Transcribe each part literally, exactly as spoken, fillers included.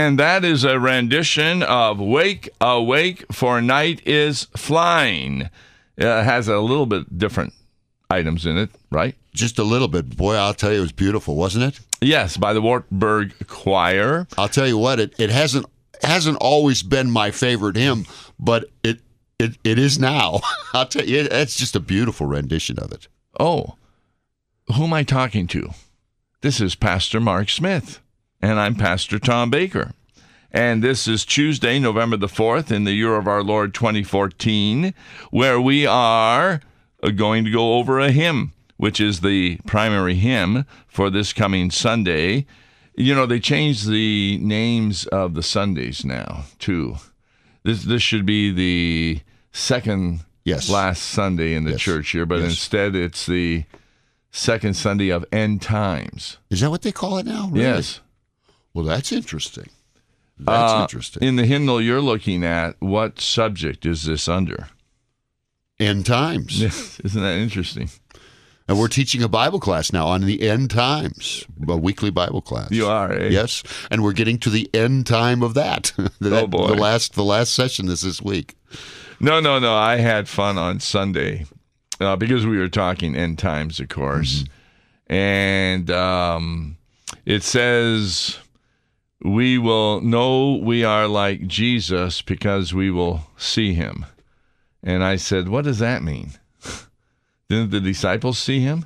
And that is a rendition of Wake, Awake, for Night is Flying. It has a little bit different items in it, right? Just a little bit. Boy, I'll tell you, it was beautiful, wasn't it? Yes, by the Wartburg Choir. I'll tell you what, it, it hasn't hasn't always been my favorite hymn, but it it, it is now. I'll tell you, it, it's just a beautiful rendition of it. Oh, who am I talking to? This is Pastor Mark Smith, and I'm Pastor Tom Baker. And this is Tuesday, November the fourth, in the year of our Lord twenty fourteen, where we are going to go over a hymn, which is the primary hymn for this coming Sunday. You know, they changed the names of the Sundays now, too. This this should be the second yes. last Sunday in the yes. church here, but yes. instead it's the second Sunday of End Times. Is that what they call it now? Really? Yes. Well, that's interesting. That's uh, interesting. In the hymnal you're looking at, what subject is this under? End Times. Yes. Isn't that interesting? And we're teaching a Bible class now on the end times, a weekly Bible class. You are, eh? Yes, and we're getting to the end time of that. that oh, boy. The last, the last session is this week. No, no, no. I had fun on Sunday uh, because we were talking end times, of course. Mm-hmm. And um, it says, we will know we are like Jesus because we will see him. And I said, what does that mean? Didn't the disciples see him?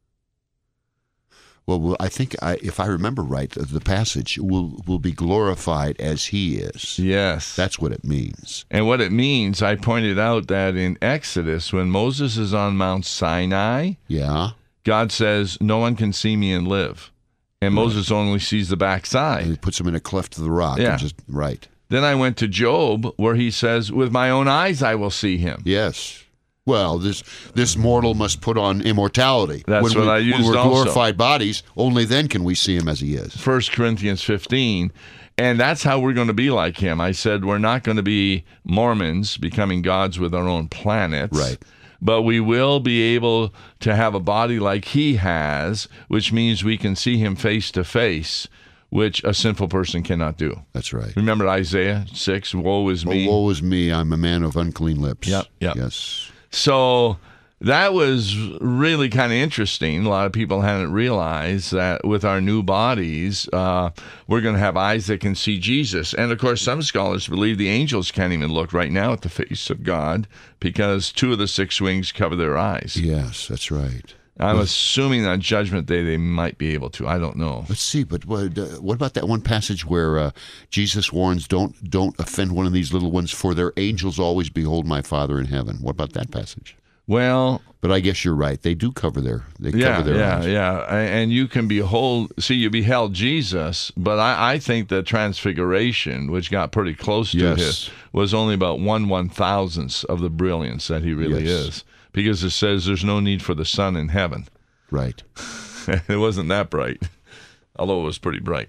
Well, well I think, I, if I remember right, the passage will will be glorified as he is. Yes. That's what it means. And what it means, I pointed out that in Exodus, when Moses is on Mount Sinai, yeah, God says, no one can see me and live. And right. Moses only sees the backside. And he puts him in a cleft of the rock. Yeah. And just, right. Then I went to Job, where he says, with my own eyes I will see him. Yes. Well, this this mortal must put on immortality. That's when what we, I used When we're also. glorified bodies, only then can we see him as he is. First Corinthians fifteen, and that's how we're going to be like him. I said we're not going to be Mormons, becoming gods with our own planets. Right. But we will be able to have a body like he has, which means we can see him face to face, which a sinful person cannot do. That's right. Remember Isaiah six, woe is me. Oh, woe is me, I'm a man of unclean lips. Yep, yep. Yes. So that was really kind of interesting. A lot of people hadn't realized that with our new bodies, uh, we're going to have eyes that can see Jesus. And, of course, some scholars believe the angels can't even look right now at the face of God because two of the six wings cover their eyes. Yes, that's right. I'm well, assuming on Judgment Day they might be able to. I don't know. Let's see, but what, uh, what about that one passage where uh, Jesus warns, don't don't offend one of these little ones, for their angels always behold my Father in heaven. What about that passage? Well, but I guess you're right. They do cover their they yeah, cover their yeah, eyes. yeah. And you can behold, see, you beheld Jesus, but I, I think the Transfiguration, which got pretty close to yes. his, was only about one one thousandth of the brilliance that he really yes. is. Because it says there's no need for the sun in heaven. Right. It wasn't that bright, although it was pretty bright.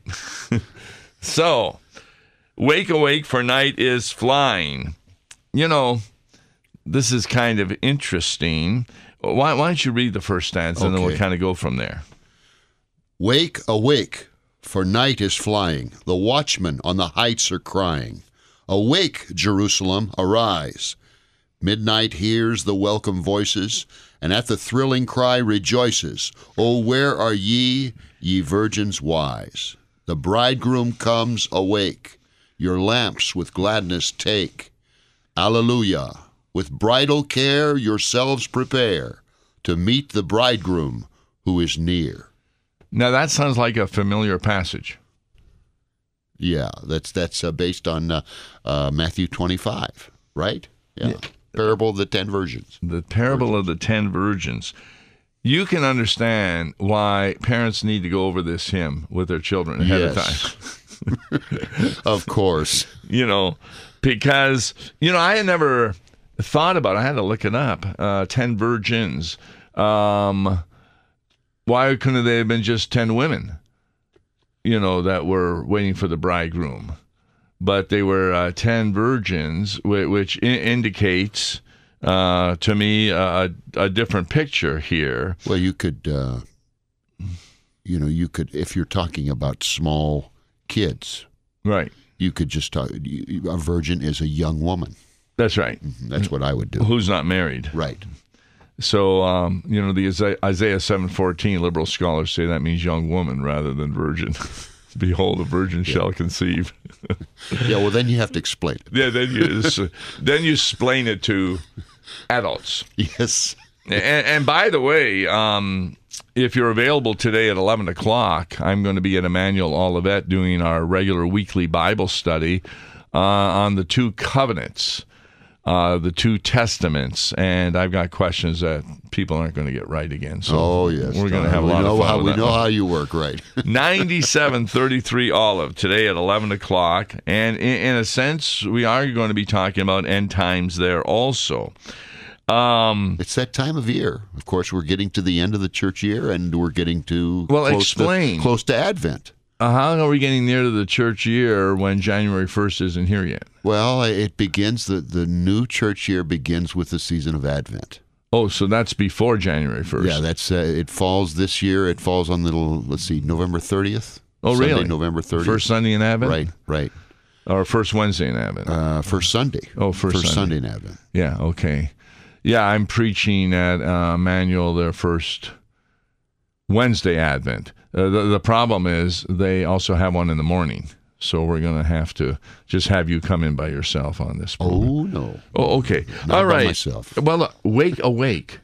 So, wake, awake, for night is flying. You know, this is kind of interesting. Why, why don't you read the first stanza, okay. and then we'll kind of go from there. Wake, awake, for night is flying. The watchmen on the heights are crying. Awake, Jerusalem, arise. Midnight hears the welcome voices, and at the thrilling cry rejoices. Oh, where are ye, ye virgins wise? The bridegroom comes, awake. Your lamps with gladness take. Alleluia. With bridal care yourselves prepare to meet the bridegroom who is near. Now that sounds like a familiar passage. Yeah, that's that's uh, based on uh, uh, Matthew twenty-five, right? Yeah. yeah. Parable of the Ten Virgins. The Parable virgins. of the Ten Virgins. You can understand why parents need to go over this hymn with their children ahead yes. of time. Of course. You know, because, you know, I had never thought about it. I had to look it up. Uh, ten virgins. Um, why couldn't they have been just ten women, you know, that were waiting for the bridegroom? But they were uh, ten virgins, which I- indicates uh, to me a, a different picture here. Well, you could, uh, you know, you could, if you're talking about small kids, right? You could just talk. A virgin is a young woman. That's right. That's what I would do. Who's not married. Right. So, um, you know, the Isaiah- Isaiah seven fourteen, liberal scholars say that means young woman rather than virgin. Behold, a virgin yeah. shall conceive. Yeah, well, then you have to explain it. Yeah, then you then you explain it to adults. Yes. And, and by the way, um, if you're available today at eleven o'clock, I'm going to be at Emmanuel Olivet doing our regular weekly Bible study uh, on the two covenants, uh, the two testaments, and I've got questions that people aren't going to get right again. So oh, yes. we're going to have a we lot know of fun how, with We that know one. how you work, right? ninety-seven thirty-three Olive today at eleven o'clock. And in, in a sense, we are going to be talking about end times there also. Um, it's that time of year. Of course, we're getting to the end of the church year, and we're getting to well, close explain. To, close to Advent. Uh, how are we getting near to the church year when January first isn't here yet? Well, it begins, the, the new church year begins with the season of Advent. Oh, so that's before January first. Yeah, that's uh, it falls this year. It falls on the, let's see, November thirtieth. Oh, Sunday, really? November thirtieth. First Sunday in Advent? Right, right. Or first Wednesday in Advent? Uh, first Sunday. Oh, first, first Sunday. Sunday in Advent. Yeah, okay. Yeah, I'm preaching at uh, Emmanuel their first Wednesday Advent. Uh, the, the problem is they also have one in the morning. So we're going to have to just have you come in by yourself on this program. Oh, no. Oh, okay. Not All right. by myself. Well, uh, wake awake.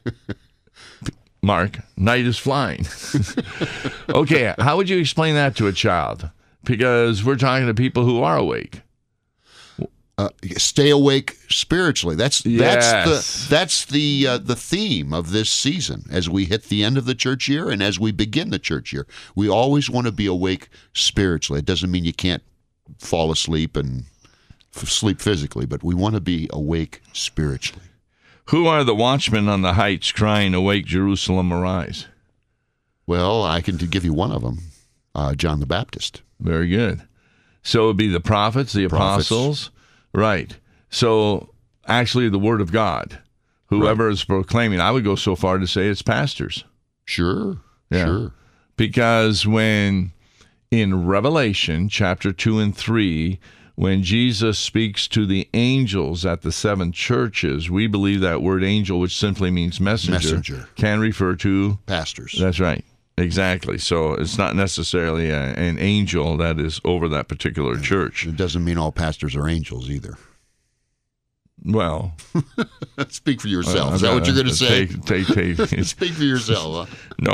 Mark, night is flying. Okay, how would you explain that to a child? Because we're talking to people who are awake. Uh, stay awake spiritually. That's Yes. that's the that's the uh, the theme of this season as we hit the end of the church year and as we begin the church year. We always want to be awake spiritually. It doesn't mean you can't fall asleep and f- sleep physically, but we want to be awake spiritually. Who are the watchmen on the heights crying, "Awake, Jerusalem, arise"? Well, I can give you one of them, uh, John the Baptist. Very good. So it would be the prophets, the Prophets. apostles. Right. So actually the word of God, whoever right. is proclaiming, I would go so far to say it's pastors. Sure. Yeah. Sure. Because when in Revelation chapter two and three, when Jesus speaks to the angels at the seven churches, we believe that word angel, which simply means messenger, Messenger. can refer to Pastors. That's right. Exactly. So it's not necessarily a, an angel that is over that particular church. It doesn't mean all pastors are angels either. Well, speak for yourself. Uh, Is that what you're going to say? Take, take, take. Speak for yourself.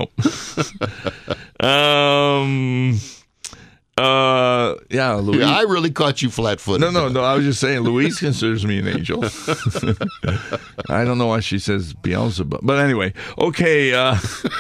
No. um. Uh. Yeah. Louise. Yeah, I really caught you flat-footed. No, no, no. I was just saying, Louise considers me an angel. I don't know why she says Beelzebub, but anyway. Okay. Uh,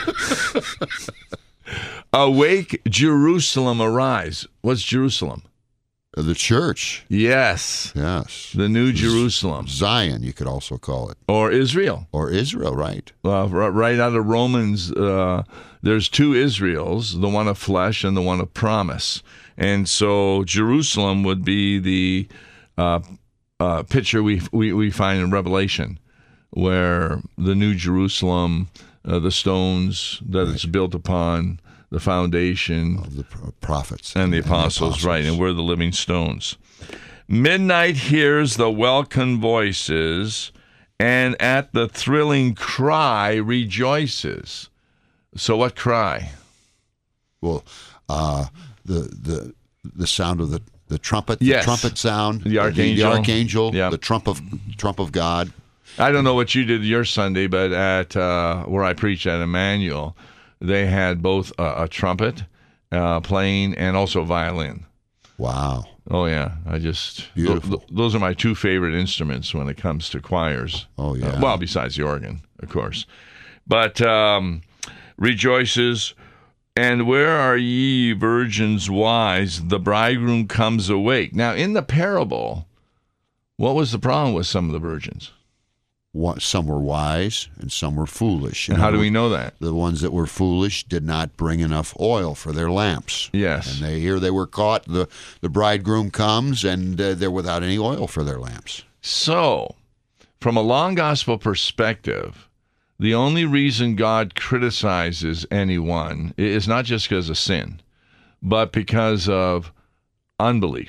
Awake, Jerusalem, arise. What's Jerusalem? The church. Yes. Yes. The New Jerusalem. Zion, you could also call it. Or Israel. Or Israel, right. Uh, right out of Romans, uh, there's two Israels, the one of flesh and the one of promise. And so Jerusalem would be the uh, uh, picture we, we, we find in Revelation, where the New Jerusalem, uh, the stones that right. it's built upon, the foundation of the prophets and the and apostles, the apostles, right, and we're the living stones. Midnight hears the welcome voices, and at the thrilling cry rejoices. So what cry? Well, uh, the the the sound of the, the trumpet, yes. the trumpet sound, the archangel, the, the, archangel, yep. the trump of trump of God. I don't know what you did your Sunday, but at uh, where I preached at Emmanuel, they had both a, a trumpet uh, playing and also violin. Wow. Oh, yeah. I just... Beautiful. Th- those are my two favorite instruments when it comes to choirs. Oh, yeah. Uh, well, besides the organ, of course. But um, rejoices, and where are ye virgins wise? The bridegroom comes awake. Now, in the parable, what was the problem with some of the virgins? Some were wise and some were foolish. And how do we know that? The ones that were foolish did not bring enough oil for their lamps. Yes. And they here they were caught. The, the bridegroom comes, and uh, they're without any oil for their lamps. So, from a long gospel perspective, the only reason God criticizes anyone is not just because of sin, but because of unbelief.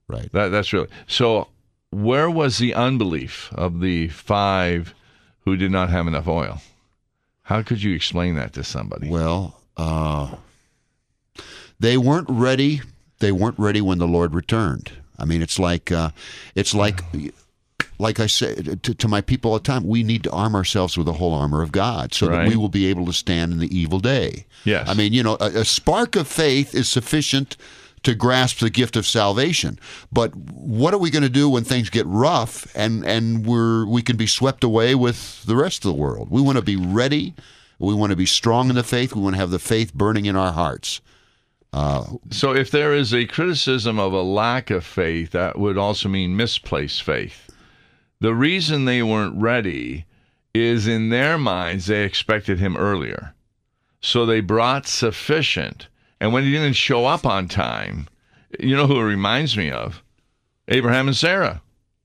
Right. That, that's really so. Where was the unbelief of the five who did not have enough oil? How could you explain that to somebody? Well, uh, they weren't ready. They weren't ready when the Lord returned. I mean, it's like uh, it's like like I say to, to my people all the time. We need to arm ourselves with the whole armor of God, so Right. that we will be able to stand in the evil day. Yes. I mean, you know, a, a spark of faith is sufficient to grasp the gift of salvation. But what are we going to do when things get rough and, and we're we can be swept away with the rest of the world? We want to be ready. We want to be strong in the faith. We want to have the faith burning in our hearts. Uh, So if there is a criticism of a lack of faith, that would also mean misplaced faith. The reason they weren't ready is in their minds they expected him earlier. So they brought sufficient. And when he didn't show up on time, you know who it reminds me of? Abraham and Sarah.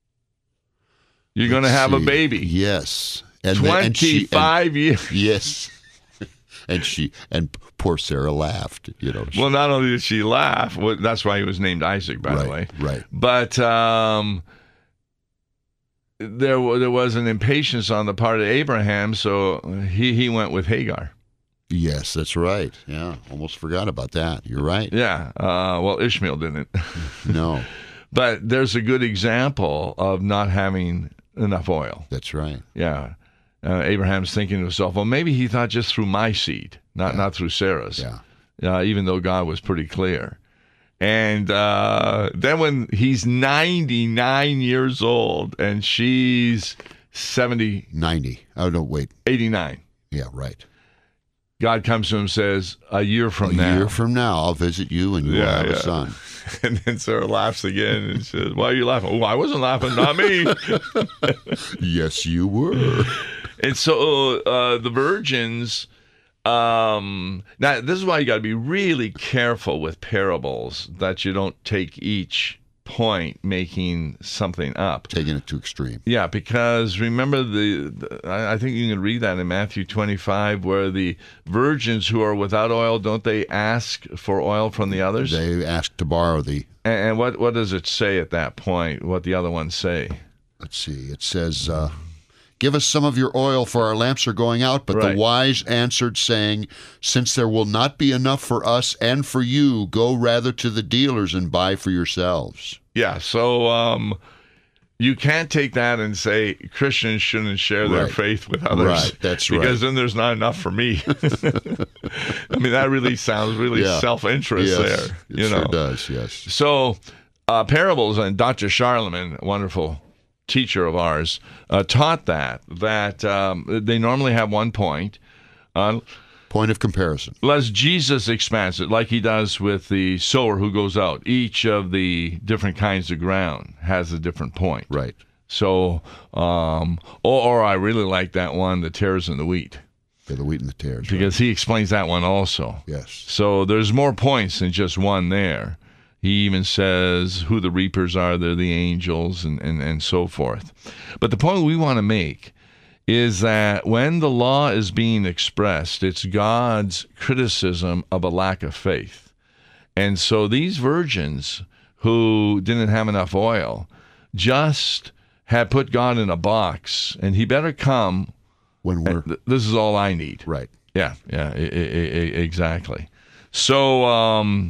You're going to have see. a baby. Yes. And then- and she- and- twenty-five years. Yes. And she and poor Sarah laughed, you know. Well, not only did she laugh, well, that's why he was named Isaac, by right, the way. right. But um, there, wa- there was an impatience on the part of Abraham, so he, he went with Hagar. Yes, that's right. Yeah, almost forgot about that. You're right. Yeah. Uh, well, Ishmael didn't. No, But there's a good example of not having enough oil. that's right. Yeah. Uh, Abraham's thinking to himself, well, maybe he thought just through my seed, not Yeah. not through Sarah's. Yeah. Uh, even though God was pretty clear. And uh, then when he's ninety-nine years old and she's seventy, ninety. Oh, no, wait. eighty-nine, Yeah, right. God comes to him and says, a year from A now. year from now, I'll visit you and you'll Yeah, have yeah. a son. And then Sarah laughs again and says, why are you laughing? Oh, I wasn't laughing, not me. Yes, you were. And so uh, the virgins, um, now this is why you got to be really careful with parables, that you don't take each point making something up. Taking it to extreme. Yeah, because remember the, the I I think you can read that in Matthew twenty-five, where the virgins who are without oil, don't they ask for oil from the others? They asked to borrow the, and, and what what does it say at that point? What the other ones say? let's see, it says, uh, give us some of your oil, for our lamps are going out. But Right. the wise answered, saying, since there will not be enough for us and for you, go rather to the dealers and buy for yourselves. Yeah, so um, you can't take that and say Christians shouldn't share their Right. faith with others. Right, that's right. Because then there's not enough for me. I mean, that really sounds really Yeah. self-interest Yes, there. it You sure know. does, yes. So uh, parables, and Doctor Charlemagne, a wonderful teacher of ours, uh, taught that, that um, they normally have one point. Uh, Point of comparison. Unless Jesus expands it, like he does with the sower who goes out. Each of the different kinds of ground has a different point. Right. So, um, or, or I really like that one, the tares and the wheat, Yeah, the wheat and the tares. right. because he explains that one also. Yes. So there's more points than just one there. He even says who the reapers are, they're the angels, and, and, and so forth. But the point we want to make is that when the law is being expressed, it's God's criticism of a lack of faith. And so these virgins who didn't have enough oil just had put God in a box, and he better come. When we're, Th- This is all I need. right. Yeah, yeah, I- I- I- exactly. So, um,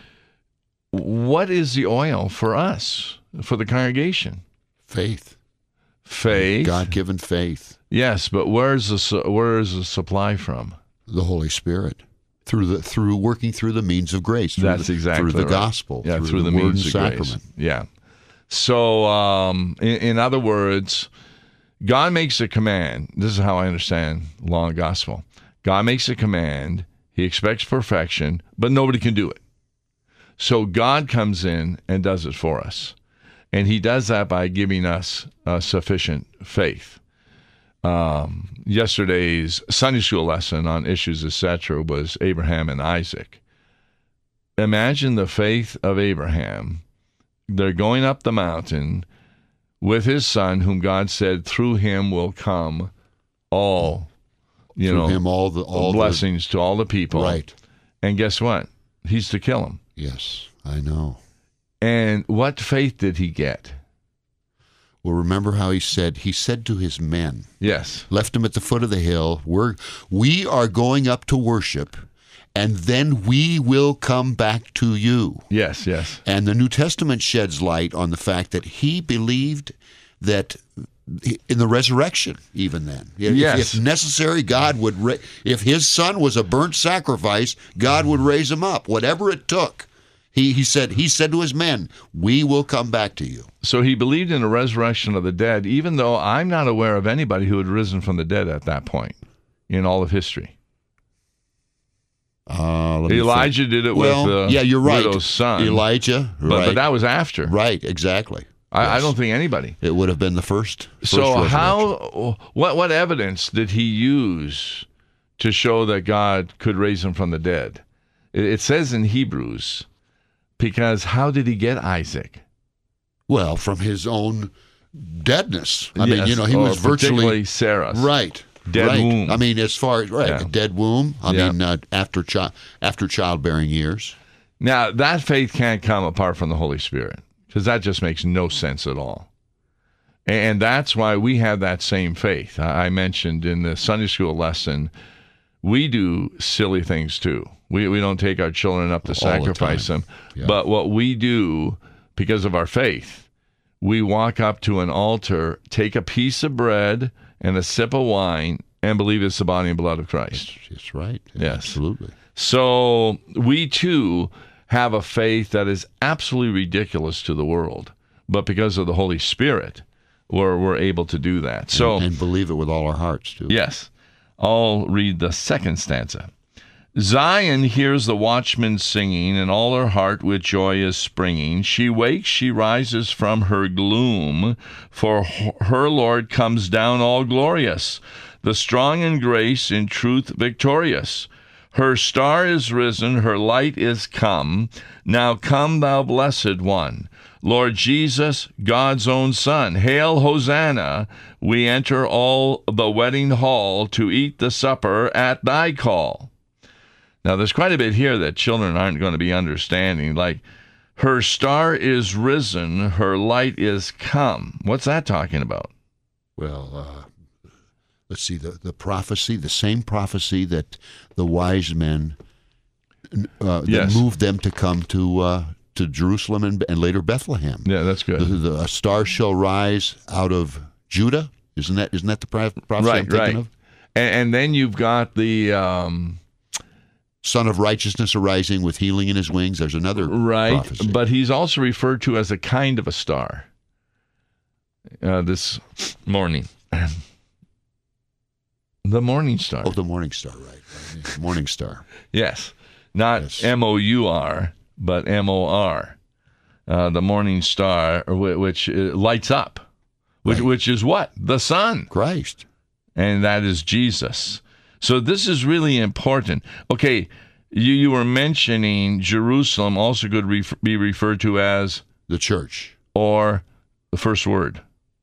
what is the oil for us, for the congregation? Faith. Faith. God-given faith. Yes, but where's the su- where is the supply from? The Holy Spirit. Through the through working through the means of grace. Through That's the, exactly through the right. gospel. Yeah, through, through, the, word means and of sacrament. grace. Yeah. So, um, in, in other words, God makes a command. This is how I understand law and gospel. God makes a command. He expects perfection, but nobody can do it. So God comes in and does it for us. And he does that by giving us uh, sufficient faith. Um, yesterday's Sunday school lesson on issues, et cetera, was Abraham and Isaac. Imagine the faith of Abraham. They're going up the mountain with his son, whom God said, through him will come all, you Through know, him all the all the- blessings to all the people. Right. And guess what? He's to kill him. Yes, I know. And what faith did he get? Well, remember how he said, he said to his men, Yes. left him at the foot of the hill, We're, we are going up to worship, and then we will come back to you. Yes, yes. And the New Testament sheds light on the fact that he believed that in the resurrection, even then. If, Yes. if necessary, God would, ra- if his son was a burnt sacrifice, God would raise him up, whatever it took. He, he said he said to his men, we will come back to you. So he believed in the resurrection of the dead, even though I'm not aware of anybody who had risen from the dead at that point in all of history. Uh, let me Elijah think. did it well, with the yeah, you're right. widow's son. Elijah, But, right. but that was after. right, exactly. I, I Yes. don't think anybody. It would have been the first. first So resurrection. how, what, what evidence did he use to show that God could raise him from the dead? It, it says in Hebrews, because how did he get Isaac? Well, from his own deadness. I mean, Yes, you know, he or was virtually particularly Sarah's. right. Dead right. womb. I mean, as far as right, Yeah. a dead womb. I Yeah. mean, uh, after chi- after childbearing years. Now, that faith can't come apart from the Holy Spirit, because that just makes no sense at all. And that's why we have that same faith. I I mentioned in the Sunday school lesson, we do silly things too. We we don't take our children up to All the sacrifice time. them. Yeah. But what we do, because of our faith, we walk up to an altar, take a piece of bread and a sip of wine, and believe it's the body and blood of Christ. That's right. Yes. Absolutely. So we too have a faith that is absolutely ridiculous to the world, but because of the Holy Spirit, we're, we're able to do that. So, and, and believe it with all our hearts too. yes, I'll read the second stanza. Zion hears the watchman singing, and all her heart with joy is springing. She wakes, she rises from her gloom, for her Lord comes down all glorious, the strong in grace, in truth victorious. Her star is risen, her light is come. Now come, thou blessed one, Lord Jesus, God's own Son. Hail, Hosanna! We enter all the wedding hall to eat the supper at thy call. Now, there's quite a bit here that children aren't going to be understanding, like, her star is risen, her light is come. What's that talking about? Well, uh, let's see, the, the prophecy, the same prophecy that the wise men, uh, that Yes. moved them to come to uh, to Jerusalem and, and later Bethlehem. Yeah, that's The, good. the, a star shall rise out of Judah. Isn't that isn't that the pro- prophecy I'm Right, thinking right. of? And, and then you've got the... Um, Son of righteousness arising with healing in his wings. There's another Right, prophecy. but he's also referred to as a kind of a star uh, this morning. The morning star. Oh, the morning star, right. right. Morning star. Yes, not Yes. M O U R, but M O R. Uh, the morning star, wh- which uh, lights up, which, Right. which is what? The sun. Christ. And that is Jesus. So this is really important. Okay, you, you were mentioning Jerusalem also could ref- be referred to as, The church. or the first word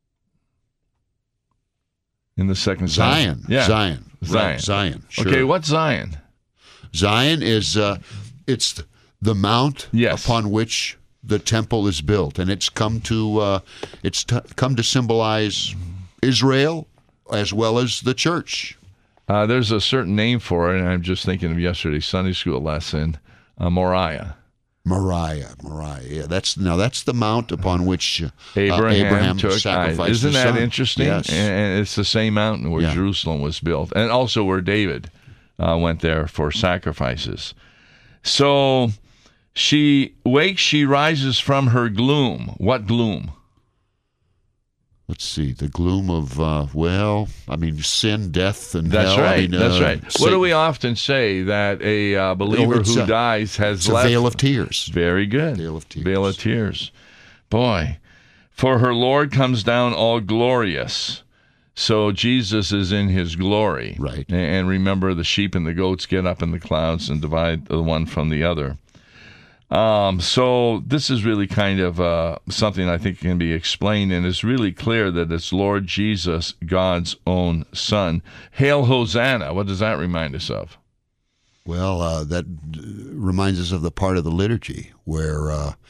in the second Zion. sentence. Yeah. Zion. Zion. Right. Zion. Sure. Okay, what's Zion? Zion is uh, it's the mount Yes. upon which the temple is built, and it's come to uh, it's t- come to symbolize Israel as well as the church. Uh, there's a certain name for it, and I'm just thinking of yesterday's Sunday school lesson, uh, Moriah. Moriah, Moriah. Yeah, that's now that's the mount upon which uh, Abraham, Abraham took. sacrificed uh, isn't his that son. interesting? Yes. And, and it's the same mountain where Yeah. Jerusalem was built, and also where David uh, went there for sacrifices. So she wakes, she rises from her gloom. What gloom? Let's see, the gloom of uh, well, I mean, sin, death, and That's hell. I right. mean, That's uh, right. What Satan- do we often say? That a uh, believer it's who a- dies has It's a left. veil of tears. Very good. Veil of tears. Veil of tears. Boy, for her Lord comes down all glorious. So Jesus is in his glory. Right. A- And remember, the sheep and the goats get up in the clouds and divide the one from the other. Um, so this is really kind of uh, something I think can be explained, and it's really clear that it's Lord Jesus, God's own Son. Hail Hosanna. What does that remind us of? Well, uh, that uh, reminds us of the part of the liturgy where uh,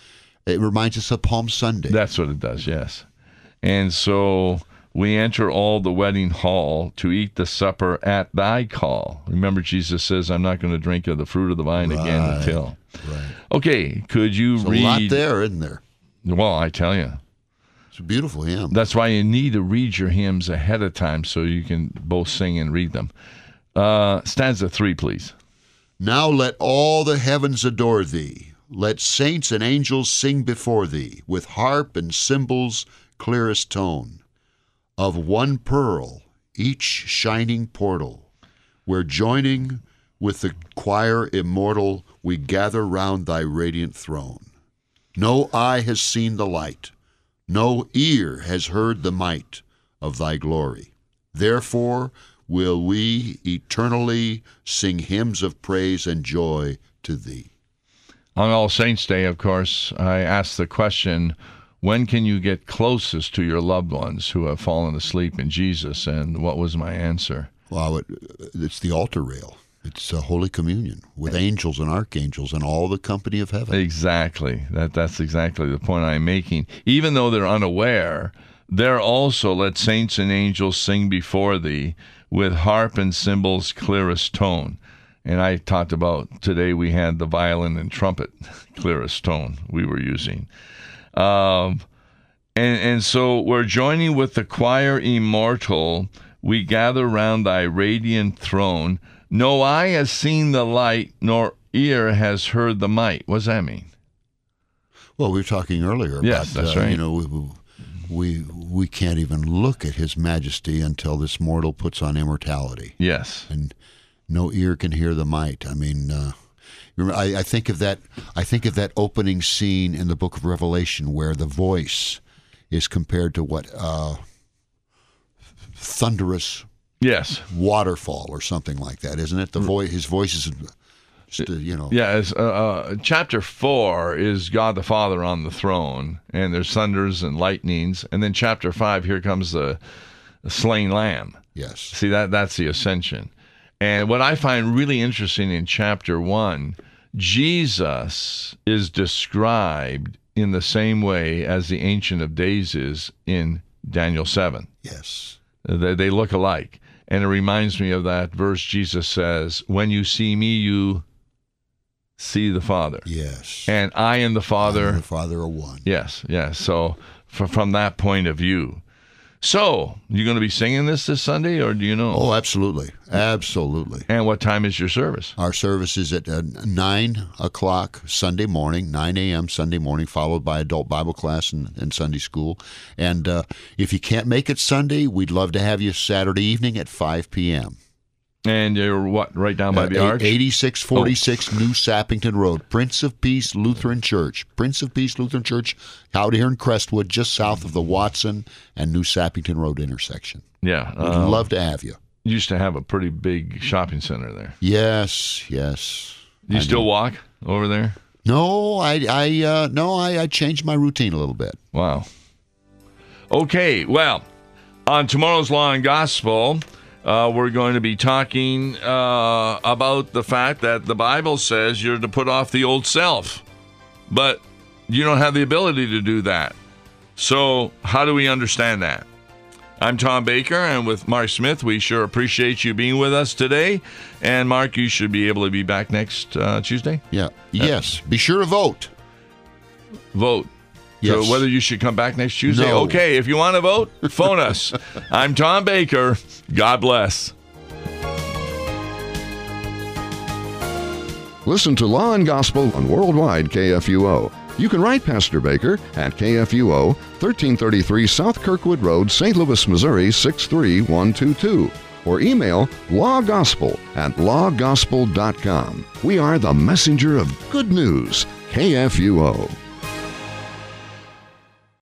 It reminds us of Palm Sunday. That's what it does, yes. And so we enter all the wedding hall to eat the supper at thy call. Remember, Jesus says, I'm not going to drink of the fruit of the vine Right. again until. Right. Okay, could you There's read? a lot there, isn't there? Well, I tell you. It's a beautiful hymn. That's why you need to read your hymns ahead of time so you can both sing and read them. Uh, stanza three, please. Now let all the heavens adore thee. Let saints and angels sing before thee, with harp and cymbals' clearest tone. Of one pearl, each shining portal, where joining with the choir immortal, we gather round thy radiant throne. No eye has seen the light, no ear has heard the might of thy glory. Therefore will we eternally sing hymns of praise and joy to thee. On All Saints' Day, of course, I asked the question, when can you get closest to your loved ones who have fallen asleep in Jesus? And what was my answer? Well, it, it's the altar rail. It's a Holy Communion with angels and archangels and all the company of heaven. Exactly. That That's exactly the point I'm making. Even though they're unaware, they're also let saints and angels sing before thee with harp and cymbals' clearest tone. And I talked about today we had the violin and trumpet clearest tone we were using. Um, and, and so we're joining with the choir immortal. We gather round thy radiant throne. No eye has seen the light, nor ear has heard the might. What does that mean? Well, we were talking earlier about, Yes, that's uh, right. you know, we, we we can't even look at his majesty until this mortal puts on immortality. Yes. And no ear can hear the might. I mean, uh, remember, I, I think of that. I think of that opening scene in the Book of Revelation where the voice is compared to what uh, thunderous Yes. waterfall or something like that, isn't it? The voice, his voice is, just, uh, you know. Yeah, it's, uh, uh, chapter four is God the Father on the throne, and there's thunders and lightnings. And then chapter five, here comes the, the slain lamb. Yes. See, that that's the ascension. And what I find really interesting in chapter one, Jesus is described in the same way as the Ancient of Days is in Daniel seven. Yes. They, they look alike. And it reminds me of that verse Jesus says, when you see me, you see the Father. Yes. And I and the Father. I and the Father are one. Yes, yes. So f- from that point of view. So, you going to be singing this this Sunday, or do you know? Oh, absolutely. Absolutely. And what time is your service? Our service is at uh, nine o'clock Sunday morning, nine a.m. Sunday morning, followed by adult Bible class and, and Sunday school. And uh, if you can't make it Sunday, we'd love to have you Saturday evening at five p.m. And you're what, right down by Uh, the arch? eighty-six forty-six New Sappington Road, Prince of Peace Lutheran Church. Prince of Peace Lutheran Church out here in Crestwood, just south of the Watson and New Sappington Road intersection. Yeah. We'd uh, love to have you. Used to have a pretty big shopping center there. Yes, yes. Do you I still know. walk over there? No, I, I, uh, no, I, I changed my routine a little bit. Wow. Okay, well, on tomorrow's Law and Gospel, uh, we're going to be talking uh, about the fact that the Bible says you're to put off the old self, but you don't have the ability to do that. So how do we understand that? I'm Tom Baker, and with Mark Smith, we sure appreciate you being with us today. And Mark, you should be able to be back next uh, Tuesday. Yeah. Yes. Be sure to vote. Vote. Yes. So whether you should come back next Tuesday? No. Okay, if you want to vote, phone us. I'm Tom Baker. God bless. Listen to Law and Gospel on Worldwide K F U O. You can write Pastor Baker at K F U O, thirteen thirty-three South Kirkwood Road, Saint Louis, Missouri, six three one two two. Or email lawgospel at lawgospel dot com. We are the messenger of good news, K F U O.